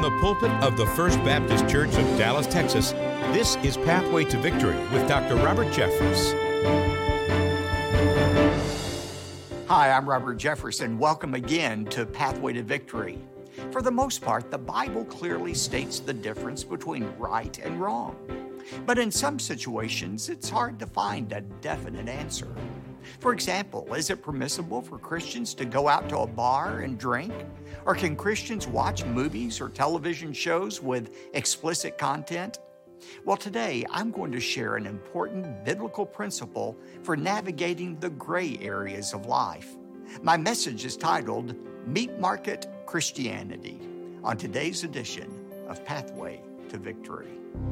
the pulpit of the First Baptist Church of Dallas, Texas, this is Pathway to Victory with Dr. Robert Jeffress. Hi, I'm Robert Jeffress, and welcome again to Pathway to Victory. For the most part, the Bible clearly states the difference between right and wrong. But in some situations, it's hard to find a definite answer. For example, is it permissible for Christians to go out to a bar and drink? Or can Christians watch movies or television shows with explicit content? Well, today I'm going to share an important biblical principle for navigating the gray areas of life. My message is titled, Meat Market Christianity, on today's edition of Pathway to Victory.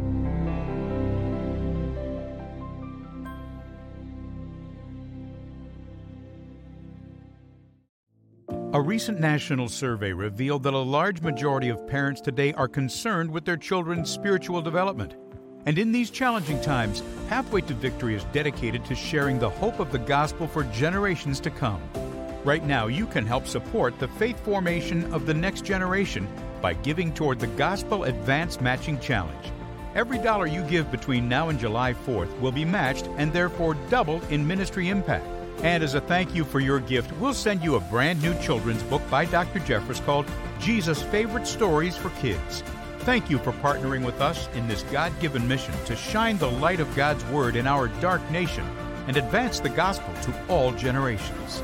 A recent national survey revealed that a large majority of parents today are concerned with their children's spiritual development. And in these challenging times, Pathway to Victory is dedicated to sharing the hope of the gospel for generations to come. Right now, you can help support the faith formation of the next generation by giving toward the Gospel Advance Matching Challenge. Every dollar you give between now and July 4th will be matched and therefore doubled in ministry impact. And as a thank you for your gift, we'll send you a brand new children's book by Dr. Jeffress called Jesus' Favorite Stories for Kids. Thank you for partnering with us in this God-given mission to shine the light of God's Word in our dark nation and advance the gospel to all generations.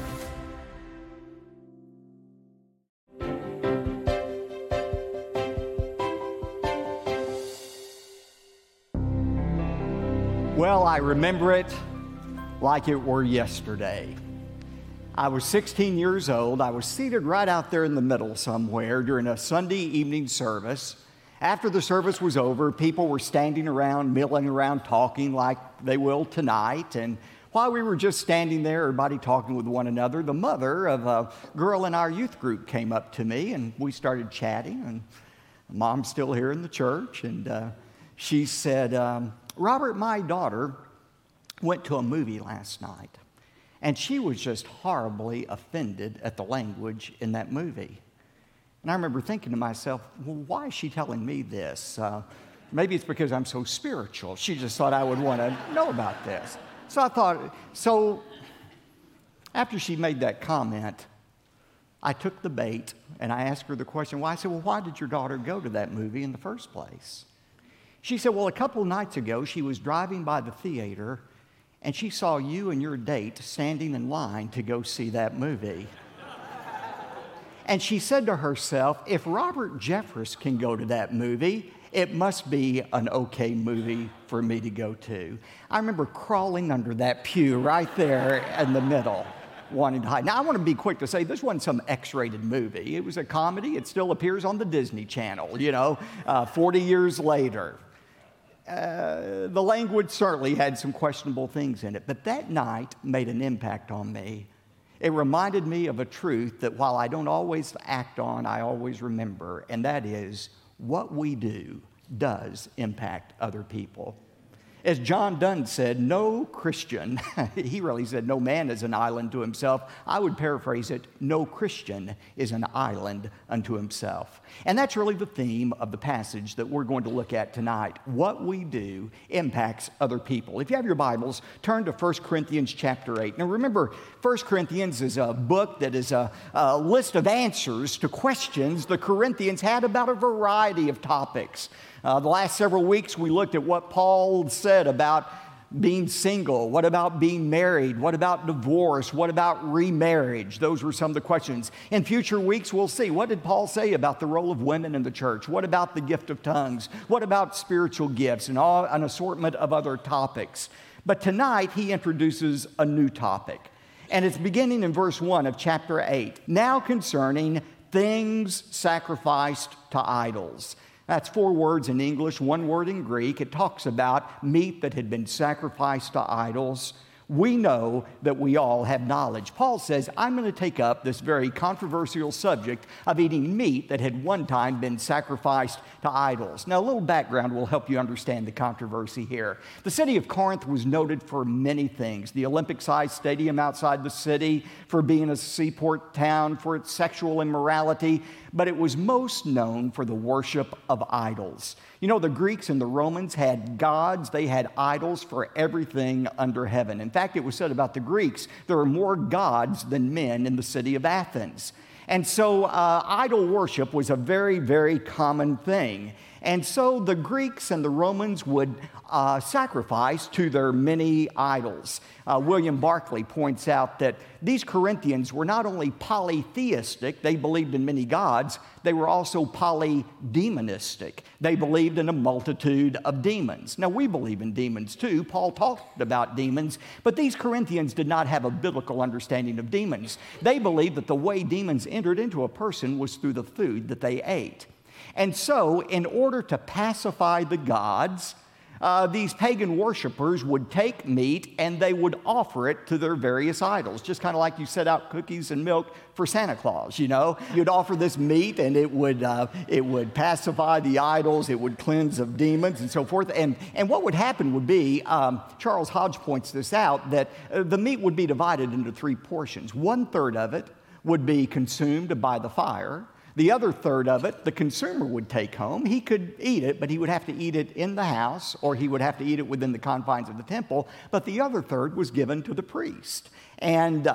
Well, I remember it like it were yesterday. I was 16 years old. I was seated right out there in the middle somewhere during a Sunday evening service. After the service was over, people were standing around, milling around, talking like they will tonight. And while we were just standing there, everybody talking with one another, the mother of a girl in our youth group came up to me, and we started chatting. And Mom's still here in the church. And she said, Robert, my daughter went to a movie last night, and she was just horribly offended at the language in that movie. And I remember thinking to myself, well, why is she telling me this? Maybe it's because I'm so spiritual. She just thought I would want to know about this. So after she made that comment, I took the bait, and I asked her the question, I said, well, why did your daughter go to that movie in the first place? She said, well, a couple of nights ago, she was driving by the theater, and she saw you and your date standing in line to go see that movie. And she said to herself, if Robert Jeffress can go to that movie, it must be an okay movie for me to go to. I remember crawling under that pew right there in the middle, wanting to hide. Now, I want to be quick to say this wasn't some X-rated movie. It was a comedy. It still appears on the Disney Channel, 40 years later. The language certainly had some questionable things in it, but that night made an impact on me. It reminded me of a truth that while I don't always act on, I always remember, and that is what we do does impact other people. As John Donne said, no Christian, he really said no man is an island to himself. I would paraphrase it, no Christian is an island unto himself. And that's really the theme of the passage that we're going to look at tonight. What we do impacts other people. If you have your Bibles, turn to 1 Corinthians chapter 8. Now remember, 1 Corinthians is a book that is a list of answers to questions the Corinthians had about a variety of topics. The last several weeks, we looked at what Paul said about being single. What about being married? What about divorce? What about remarriage? Those were some of the questions. In future weeks, we'll see. What did Paul say about the role of women in the church? What about the gift of tongues? What about spiritual gifts? And an assortment of other topics. But tonight, he introduces a new topic. And it's beginning in verse 1 of chapter 8. Now concerning things sacrificed to idols. That's 4 words in English, 1 word in Greek. It talks about meat that had been sacrificed to idols. We know that we all have knowledge. Paul says, I'm going to take up this very controversial subject of eating meat that had one time been sacrificed to idols. Now, a little background will help you understand the controversy here. The city of Corinth was noted for many things. The Olympic-sized stadium outside the city, for being a seaport town, for its sexual immorality, but it was most known for the worship of idols. You know, the Greeks and the Romans had gods. They had idols for everything under heaven. In fact, it was said about the Greeks, there are more gods than men in the city of Athens. And so idol worship was a very, very common thing. And so the Greeks and the Romans would sacrifice to their many idols. William Barclay points out that these Corinthians were not only polytheistic, they believed in many gods, they were also polydemonistic. They believed in a multitude of demons. Now, we believe in demons too. Paul talked about demons, but these Corinthians did not have a biblical understanding of demons. They believed that the way demons entered into a person was through the food that they ate. And so, in order to pacify the gods, these pagan worshipers would take meat and they would offer it to their various idols, just kind of like you set out cookies and milk for Santa Claus, you know. You'd offer this meat and it would pacify the idols, it would cleanse of demons and so forth. And what would happen would be, Charles Hodge points this out, that the meat would be divided into three portions. 1/3 of it would be consumed by the fire. The other third of it, the consumer would take home. He could eat it, but he would have to eat it in the house, or he would have to eat it within the confines of the temple. But the other third was given to the priest. And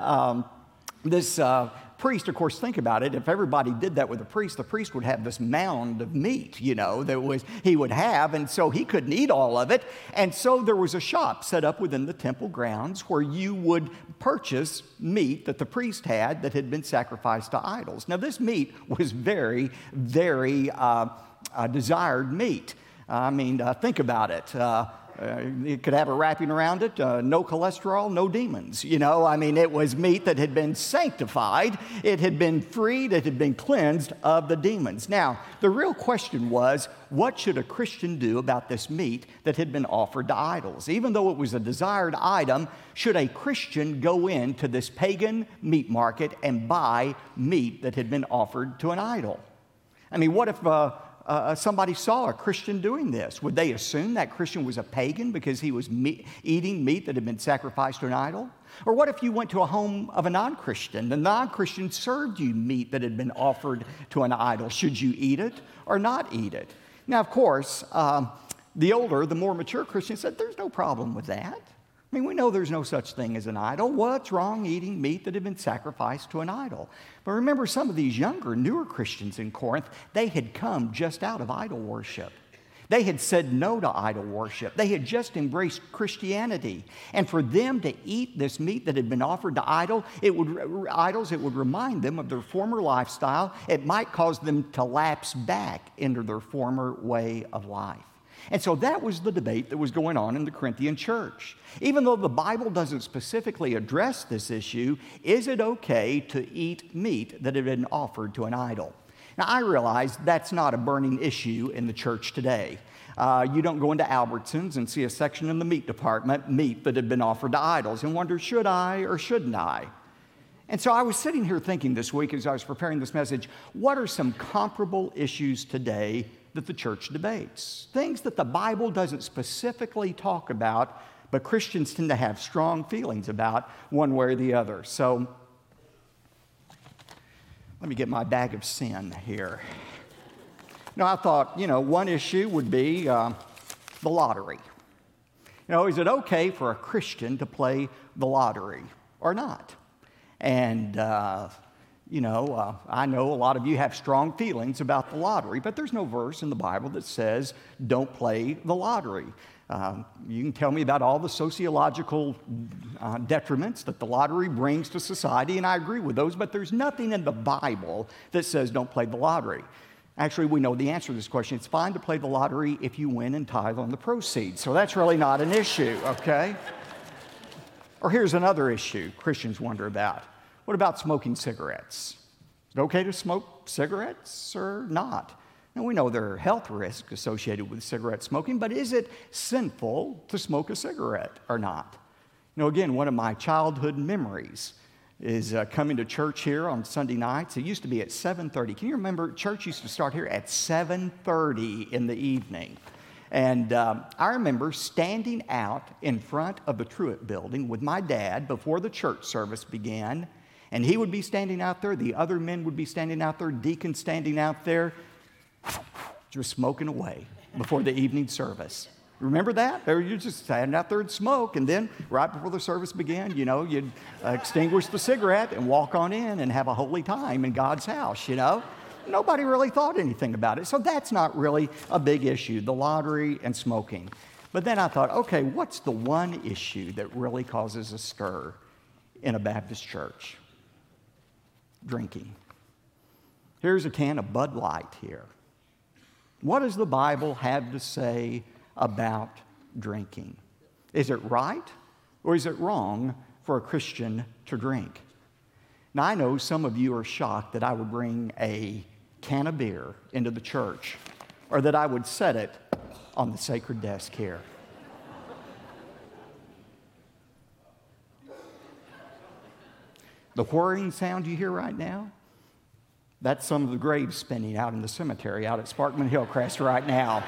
this priest, of course, think about it. If everybody did that with the priest would have this mound of meat, you know, he would have, and so he couldn't eat all of it. And so there was a shop set up within the temple grounds where you would purchase meat that the priest had that had been sacrificed to idols. Now, this meat was very, very desired meat. I mean, think about it. It could have a wrapping around it, no cholesterol, no demons. You know, I mean, it was meat that had been sanctified, it had been freed, it had been cleansed of the demons. Now, the real question was, what should a Christian do about this meat that had been offered to idols? Even though it was a desired item, should a Christian go into this pagan meat market and buy meat that had been offered to an idol? I mean, what if somebody saw a Christian doing this? Would they assume that Christian was a pagan because he was eating meat that had been sacrificed to an idol? Or what if you went to a home of a non-Christian? The non-Christian served you meat that had been offered to an idol. Should you eat it or not eat it? Now, of course, the older, the more mature Christian said, there's no problem with that. I mean, we know there's no such thing as an idol. What's wrong eating meat that had been sacrificed to an idol? But remember, some of these younger, newer Christians in Corinth, they had come just out of idol worship. They had said no to idol worship. They had just embraced Christianity. And for them to eat this meat that had been offered to idols, it would remind them of their former lifestyle. It might cause them to lapse back into their former way of life. And so that was the debate that was going on in the Corinthian church. Even though the Bible doesn't specifically address this issue, is it okay to eat meat that had been offered to an idol? Now, I realize that's not a burning issue in the church today. You don't go into Albertsons and see a section in the meat department, meat that had been offered to idols, and wonder, should I or shouldn't I? And so I was sitting here thinking this week as I was preparing this message, what are some comparable issues today that the church debates? Things that the Bible doesn't specifically talk about, but Christians tend to have strong feelings about one way or the other. So let me get my bag of sin here. Now, I thought, one issue would be the lottery. Is it okay for a Christian to play the lottery or not? And I know a lot of you have strong feelings about the lottery, but there's no verse in the Bible that says don't play the lottery. You can tell me about all the sociological detriments that the lottery brings to society, and I agree with those, but there's nothing in the Bible that says don't play the lottery. Actually, we know the answer to this question. It's fine to play the lottery if you win and tithe on the proceeds, so that's really not an issue, okay? Or here's another issue Christians wonder about. What about smoking cigarettes? Is it okay to smoke cigarettes or not? Now, we know there are health risks associated with cigarette smoking, but is it sinful to smoke a cigarette or not? Again, one of my childhood memories is coming to church here on Sunday nights. It used to be at 7:30. Can you remember? Church used to start here at 7:30 in the evening. And I remember standing out in front of the Truett building with my dad before the church service began. And he would be standing out there. The other men would be standing out there. Deacon standing out there, just smoking away before the evening service. Remember that? Or you just standing out there and smoke, and then right before the service began, you'd extinguish the cigarette and walk on in and have a holy time in God's house, Nobody really thought anything about it. So that's not really a big issue, the lottery and smoking. But then I thought, okay, what's the one issue that really causes a stir in a Baptist church? Drinking. Here's a can of Bud Light here. What does the Bible have to say about drinking? Is it right or is it wrong for a Christian to drink? Now, I know some of you are shocked that I would bring a can of beer into the church or that I would set it on the sacred desk here. The whirring sound you hear right now, that's some of the graves spinning out in the cemetery out at Sparkman Hillcrest right now.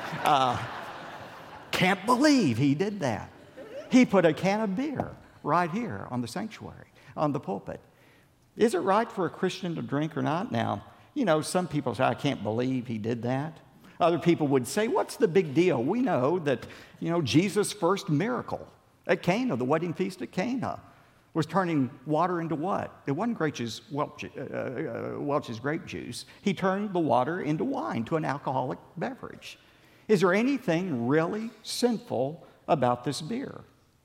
Can't believe he did that. He put a can of beer right here on the sanctuary, on the pulpit. Is it right for a Christian to drink or not? Now, some people say, I can't believe he did that. Other people would say, what's the big deal? We know that, Jesus' first miracle at Cana, the wedding feast at Cana, was turning water into what? It wasn't Welch's grape juice. He turned the water into wine, to an alcoholic beverage. Is there anything really sinful about this beer?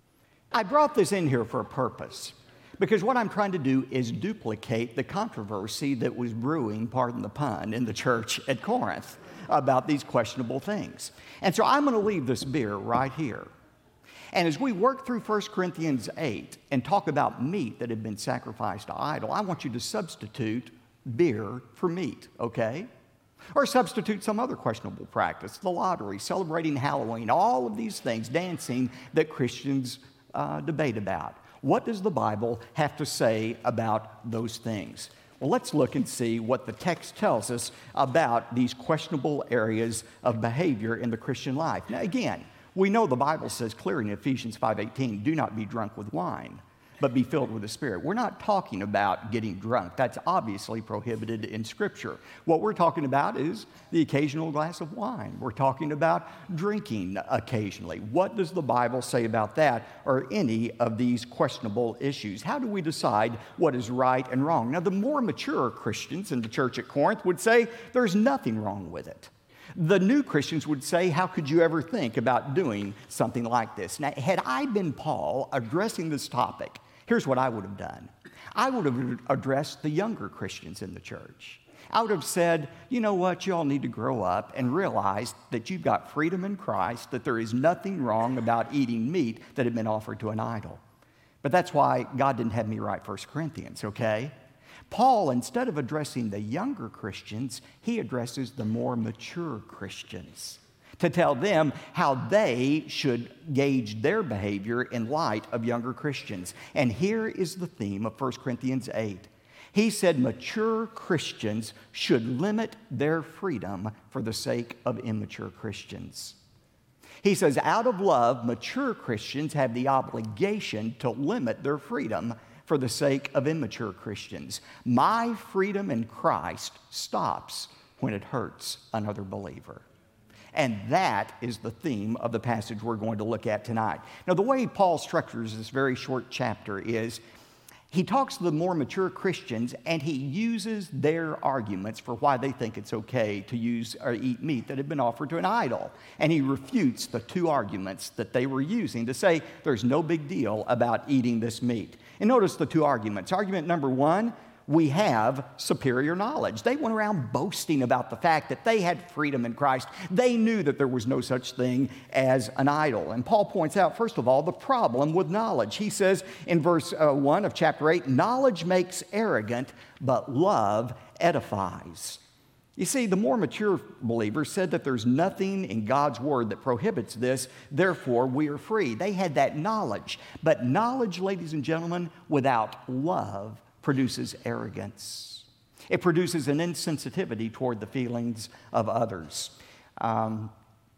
I brought this in here for a purpose, because what I'm trying to do is duplicate the controversy that was brewing, pardon the pun, in the church at Corinth about these questionable things. And so I'm going to leave this beer right here. And as we work through 1 Corinthians 8 and talk about meat that had been sacrificed to idol, I want you to substitute beer for meat, okay? Or substitute some other questionable practice, the lottery, celebrating Halloween, all of these things, dancing, that Christians debate about. What does the Bible have to say about those things? Well, let's look and see what the text tells us about these questionable areas of behavior in the Christian life. Now, again, we know the Bible says clearly in Ephesians 5:18, do not be drunk with wine, but be filled with the Spirit. We're not talking about getting drunk. That's obviously prohibited in Scripture. What we're talking about is the occasional glass of wine. We're talking about drinking occasionally. What does the Bible say about that or any of these questionable issues? How do we decide what is right and wrong? Now, the more mature Christians in the church at Corinth would say there's nothing wrong with it. The new Christians would say, how could you ever think about doing something like this? Now, had I been Paul addressing this topic, here's what I would have done. I would have addressed the younger Christians in the church. I would have said, you know what, you all need to grow up and realize that you've got freedom in Christ, that there is nothing wrong about eating meat that had been offered to an idol. But that's why God didn't have me write 1 Corinthians, okay? Paul, instead of addressing the younger Christians, he addresses the more mature Christians to tell them how they should gauge their behavior in light of younger Christians. And here is the theme of 1 Corinthians 8. He said mature Christians should limit their freedom for the sake of immature Christians. He says, out of love, mature Christians have the obligation to limit their freedom for the sake of immature Christians. My freedom in Christ stops when it hurts another believer. And that is the theme of the passage we're going to look at tonight. Now, the way Paul structures this very short chapter is he talks to the more mature Christians and he uses their arguments for why they think it's okay to use or eat meat that had been offered to an idol. And he refutes the two arguments that they were using to say there's no big deal about eating this meat. And notice the two arguments. Argument number one, we have superior knowledge. They went around boasting about the fact that they had freedom in Christ. They knew that there was no such thing as an idol. And Paul points out, first of all, the problem with knowledge. He says in verse 1 of chapter 8, knowledge makes arrogant, but love edifies. You see, the more mature believers said that there's nothing in God's Word that prohibits this, therefore we are free. They had that knowledge. But knowledge, ladies and gentlemen, without love produces arrogance. It produces an insensitivity toward the feelings of others. Do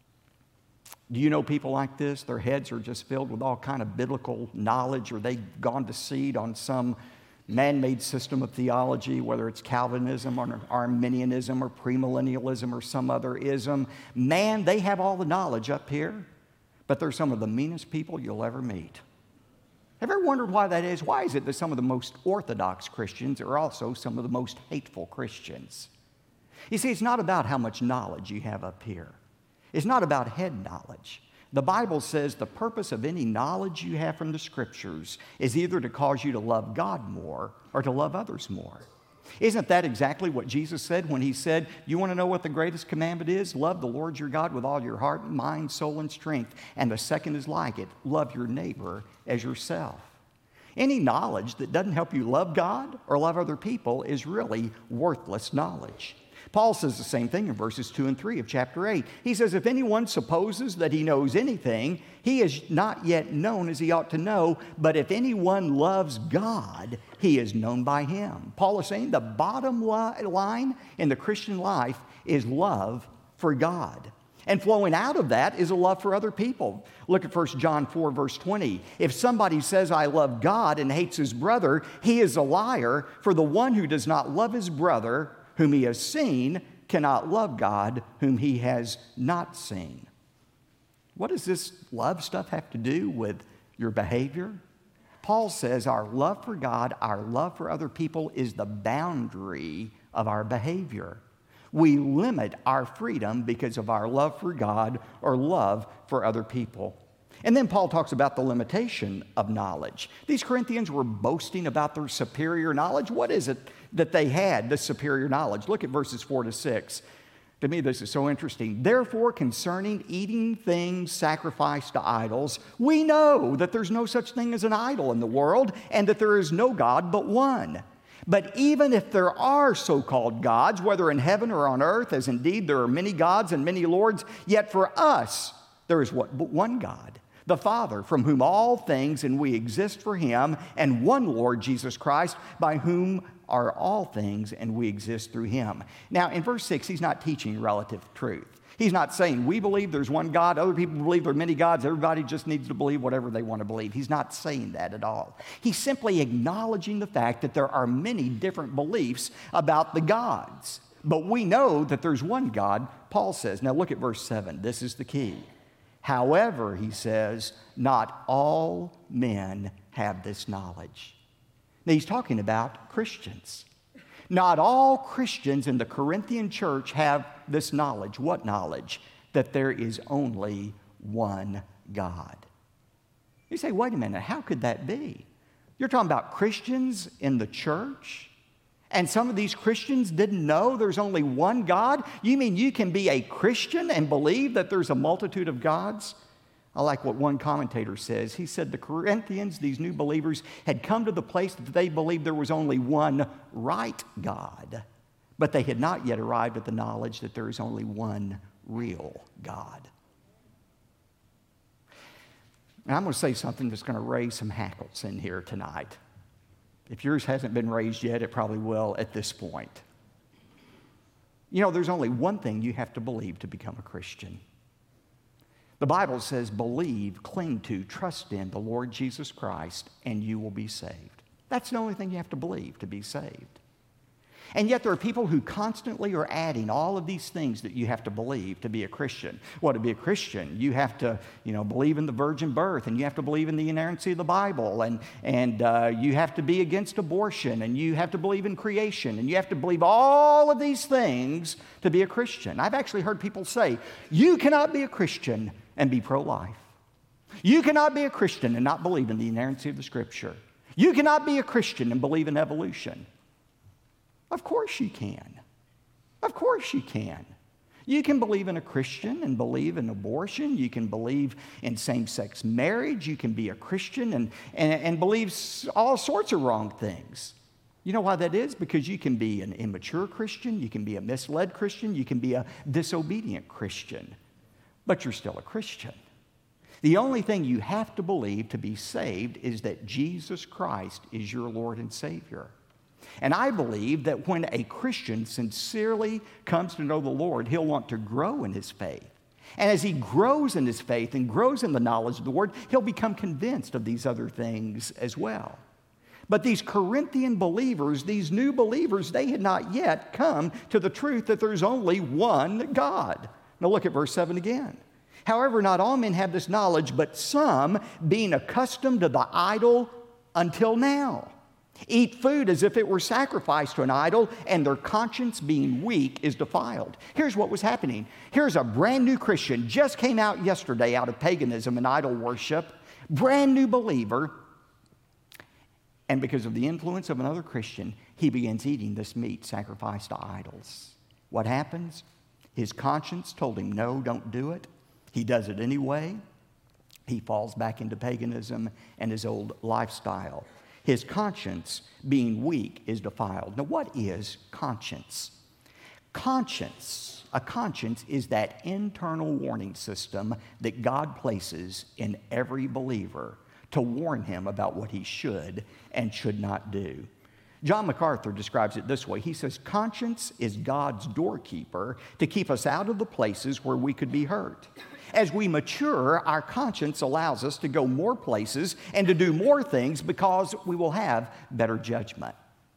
you know people like this? Their heads are just filled with all kind of biblical knowledge, or they've gone to seed on some man-made system of theology, whether it's Calvinism or Arminianism or premillennialism or some other ism. Man, they have all the knowledge up here, but they're some of the meanest people you'll ever meet. Have you ever wondered why that is? Why is it that some of the most orthodox Christians are also some of the most hateful Christians? You see, it's not about how much knowledge you have up here. It's not about head knowledge. The Bible says the purpose of any knowledge you have from the Scriptures is either to cause you to love God more or to love others more. Isn't that exactly what Jesus said when He said, you want to know what the greatest commandment is? Love the Lord your God with all your heart, mind, soul, and strength. And the second is like it, love your neighbor as yourself. Any knowledge that doesn't help you love God or love other people is really worthless knowledge. Paul says the same thing in verses 2 and 3 of chapter 8. He says, if anyone supposes that he knows anything, he is not yet known as he ought to know, but if anyone loves God, he is known by Him. Paul is saying the bottom line in the Christian life is love for God. And flowing out of that is a love for other people. Look at 1 John 4, verse 20. If somebody says, I love God and hates his brother, he is a liar, for the one who does not love his brother whom he has seen cannot love God whom he has not seen. What does this love stuff have to do with your behavior? Paul says our love for God, our love for other people is the boundary of our behavior. We limit our freedom because of our love for God or love for other people. And then Paul talks about the limitation of knowledge. These Corinthians were boasting about their superior knowledge. What is it that they had, this superior knowledge? Look at verses 4 to 6. To me, this is so interesting. Therefore, concerning eating things sacrificed to idols, we know that there's no such thing as an idol in the world and that there is no God but one. But even if there are so-called gods, whether in heaven or on earth, as indeed there are many gods and many lords, yet for us there is but one God, the Father, from whom all things, and we exist for Him, and one Lord, Jesus Christ, by whom are all things, and we exist through Him. Now, in verse 6, he's not teaching relative truth. He's not saying, we believe there's one God, other people believe there are many gods, everybody just needs to believe whatever they want to believe. He's not saying that at all. He's simply acknowledging the fact that there are many different beliefs about the gods. But we know that there's one God, Paul says. Now look at verse 7. This is the key. However, he says, not all men have this knowledge. Now he's talking about Christians. Not all Christians in the Corinthian church have this knowledge. What knowledge? That there is only one God. You say, wait a minute, how could that be? You're talking about Christians in the church? And some of these Christians didn't know there's only one God? You mean you can be a Christian and believe that there's a multitude of gods? I like what one commentator says. He said the Corinthians, these new believers, had come to the place that they believed there was only one right God, but they had not yet arrived at the knowledge that there is only one real God. And I'm going to say something that's going to raise some hackles in here tonight. If yours hasn't been raised yet, it probably will at this point. You know, there's only one thing you have to believe to become a Christian. The Bible says, believe, cling to, trust in the Lord Jesus Christ, and you will be saved. That's the only thing you have to believe to be saved. And yet there are people who constantly are adding all of these things that you have to believe to be a Christian. Well, to be a Christian, you have to, believe in the virgin birth, and you have to believe in the inerrancy of the Bible, and you have to be against abortion, and you have to believe in creation, and you have to believe all of these things to be a Christian. I've actually heard people say, you cannot be a Christian and be pro-life. You cannot be a Christian and not believe in the inerrancy of the Scripture. You cannot be a Christian and believe in evolution. Of course you can. Of course you can. You can believe in a Christian and believe in abortion. You can believe in same-sex marriage. You can be a Christian and believe all sorts of wrong things. You know why that is? Because you can be an immature Christian, you can be a misled Christian, you can be a disobedient Christian, but you're still a Christian. The only thing you have to believe to be saved is that Jesus Christ is your Lord and Savior. And I believe that when a Christian sincerely comes to know the Lord, he'll want to grow in his faith. And as he grows in his faith and grows in the knowledge of the Word, he'll become convinced of these other things as well. But these Corinthian believers, these new believers, they had not yet come to the truth that there's only one God. Now look at verse 7 again. However, not all men have this knowledge, but some, being accustomed to the idol until now, eat food as if it were sacrificed to an idol, and their conscience, being weak, is defiled. Here's what was happening. Here's a brand new Christian, just came out yesterday out of paganism and idol worship, brand new believer, and because of the influence of another Christian, he begins eating this meat sacrificed to idols. What happens? His conscience told him, no, don't do it. He does it anyway. He falls back into paganism and his old lifestyle. His conscience, being weak, is defiled. Now, what is conscience? A conscience is that internal warning system that God places in every believer to warn him about what he should and should not do. John MacArthur describes it this way. He says, conscience is God's doorkeeper to keep us out of the places where we could be hurt. As we mature, our conscience allows us to go more places and to do more things because we will have better judgment.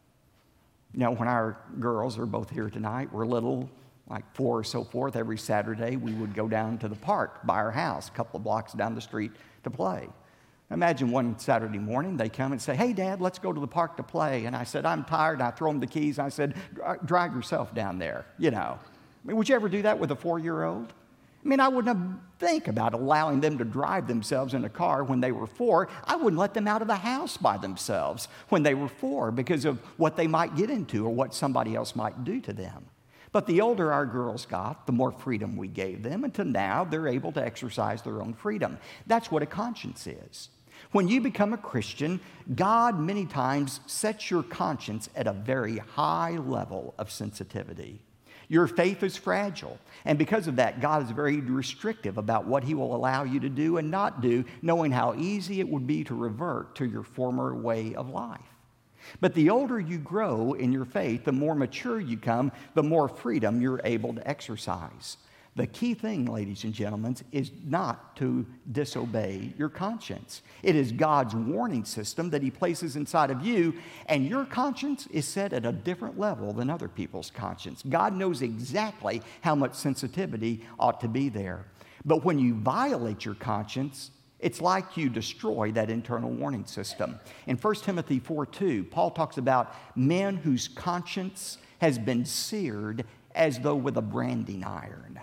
You know, when our girls are both here tonight, we're little, like 4 or so forth, every Saturday we would go down to the park by our house, a couple of blocks down the street to play. Imagine one Saturday morning they come and say, hey, Dad, let's go to the park to play. And I said, I'm tired. And I throw them the keys. I said, drive yourself down there, you know. I mean, would you ever do that with a 4-year-old? I mean, I wouldn't think about allowing them to drive themselves in a car when they were 4. I wouldn't let them out of the house by themselves when they were 4 because of what they might get into or what somebody else might do to them. But the older our girls got, the more freedom we gave them, until now they're able to exercise their own freedom. That's what a conscience is. When you become a Christian, God many times sets your conscience at a very high level of sensitivity. Your faith is fragile, and because of that, God is very restrictive about what He will allow you to do and not do, knowing how easy it would be to revert to your former way of life. But the older you grow in your faith, the more mature you come, the more freedom you're able to exercise. The key thing, ladies and gentlemen, is not to disobey your conscience. It is God's warning system that He places inside of you, and your conscience is set at a different level than other people's conscience. God knows exactly how much sensitivity ought to be there. But when you violate your conscience, it's like you destroy that internal warning system. In 1 Timothy 4:2, Paul talks about men whose conscience has been seared as though with a branding iron.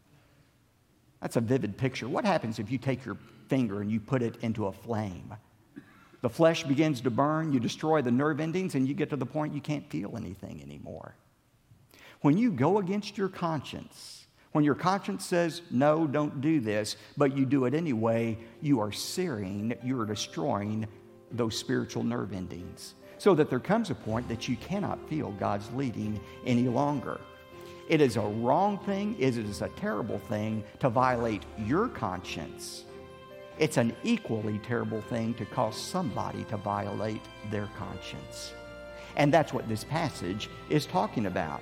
That's a vivid picture. What happens if you take your finger and you put it into a flame? The flesh begins to burn, you destroy the nerve endings, and you get to the point you can't feel anything anymore. When you go against your conscience, when your conscience says, no, don't do this, but you do it anyway, you are searing, you are destroying those spiritual nerve endings, so that there comes a point that you cannot feel God's leading any longer. It is a wrong thing, it is a terrible thing to violate your conscience. It's an equally terrible thing to cause somebody to violate their conscience. And that's what this passage is talking about.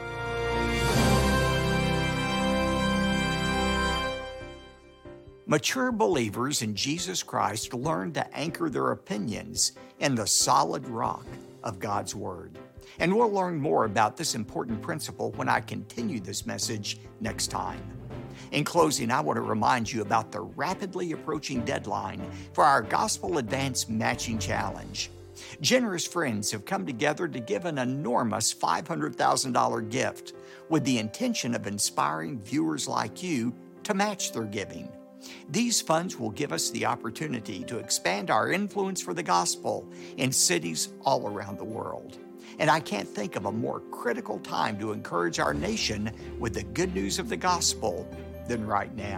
Mature believers in Jesus Christ learn to anchor their opinions in the solid rock of God's Word. And we'll learn more about this important principle when I continue this message next time. In closing, I want to remind you about the rapidly approaching deadline for our Gospel Advance Matching Challenge. Generous friends have come together to give an enormous $500,000 gift with the intention of inspiring viewers like you to match their giving. These funds will give us the opportunity to expand our influence for the gospel in cities all around the world. And I can't think of a more critical time to encourage our nation with the good news of the gospel than right now.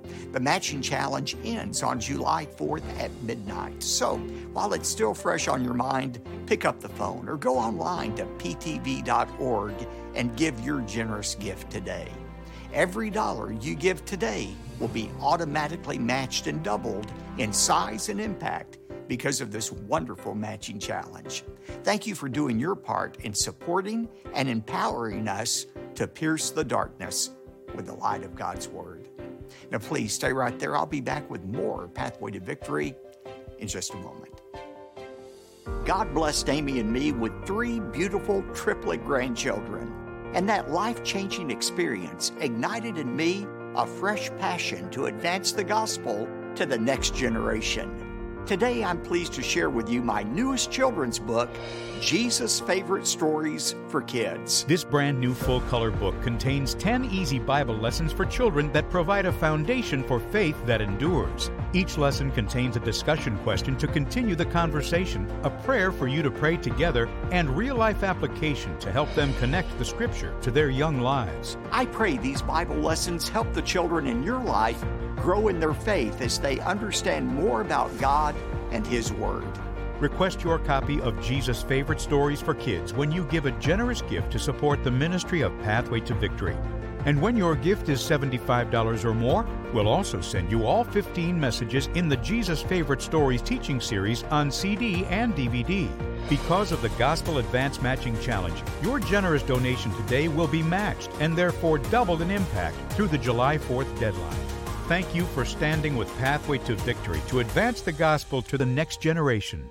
The matching challenge ends on July 4th at midnight. So, while it's still fresh on your mind, pick up the phone or go online to ptv.org and give your generous gift today. Every dollar you give today will be automatically matched and doubled in size and impact because of this wonderful matching challenge. Thank you for doing your part in supporting and empowering us to pierce the darkness with the light of God's Word. Now, please stay right there. I'll be back with more Pathway to Victory in just a moment. God blessed Amy and me with 3 beautiful triplet grandchildren, and that life-changing experience ignited in me a fresh passion to advance the gospel to the next generation. Today, I'm pleased to share with you my newest children's book, Jesus' Favorite Stories for Kids. This brand new full-color book contains 10 easy Bible lessons for children that provide a foundation for faith that endures. Each lesson contains a discussion question to continue the conversation, a prayer for you to pray together, and real-life application to help them connect the Scripture to their young lives. I pray these Bible lessons help the children in your life grow in their faith as they understand more about God and His Word. Request your copy of Jesus' Favorite Stories for Kids when you give a generous gift to support the ministry of Pathway to Victory. And when your gift is $75 or more, we'll also send you all 15 messages in the Jesus' Favorite Stories teaching series on CD and DVD. Because of the Gospel Advance Matching Challenge, your generous donation today will be matched and therefore doubled in impact through the July 4th deadline. Thank you for standing with Pathway to Victory to advance the gospel to the next generation.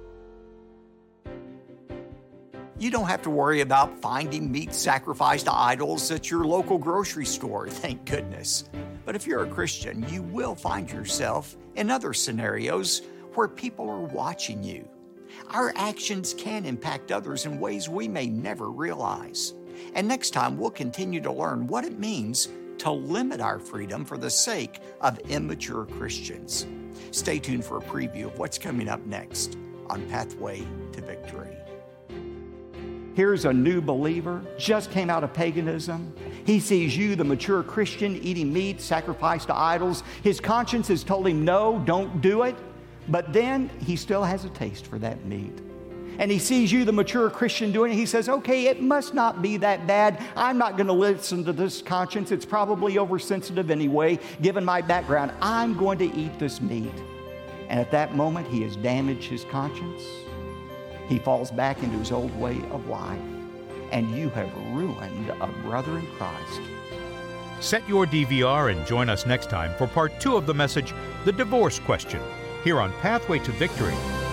You don't have to worry about finding meat sacrificed to idols at your local grocery store, thank goodness. But if you're a Christian, you will find yourself in other scenarios where people are watching you. Our actions can impact others in ways we may never realize. And next time, we'll continue to learn what it means to limit our freedom for the sake of immature Christians. Stay tuned for a preview of what's coming up next on Pathway to Victory. Here's a new believer, just came out of paganism. He sees you, the mature Christian, eating meat sacrificed to idols. His conscience has told him, no, don't do it. But then he still has a taste for that meat. And he sees you, the mature Christian, doing it. He says, okay, it must not be that bad. I'm not going to listen to this conscience. It's probably oversensitive anyway, given my background. I'm going to eat this meat. And at that moment, he has damaged his conscience. He falls back into his old way of life. And you have ruined a brother in Christ. Set your DVR and join us next time for part 2 of the message, The Divorce Question, here on Pathway to Victory.